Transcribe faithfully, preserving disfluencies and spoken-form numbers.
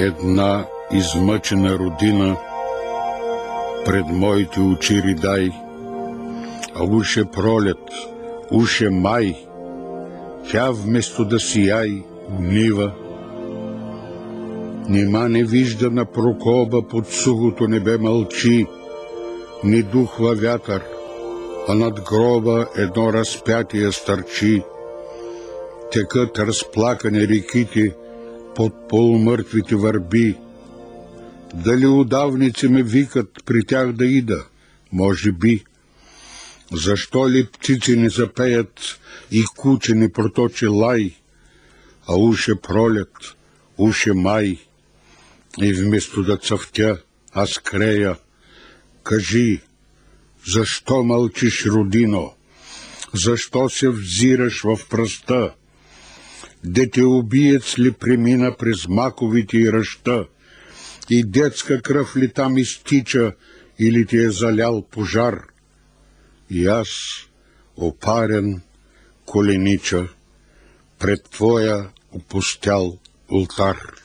една измъчена родина пред моите очи ридай, а уше пролет, уше май, тя вместо да сияй унива. Нима не вижда на прокоба под сухото небе мълчи, не духва вятър, а над гроба едно разпятие стърчи. Текат разплакани реките под полумъртвите върби. Дали удавници ме викат при тях да ида? Може би. Защо ли птици не запеят и куче не проточи лай, а уше пролет, уше май, и вместо да цъфтя, аз крея. Кажи, защо мълчиш, родино? Защо се взираш в пръста? Дете убиец ли премина през маковите и ръща? И детска кръв ли там изтича, или ти е залял пожар? И аз, опарен, коленича пред твоя опустял ултар.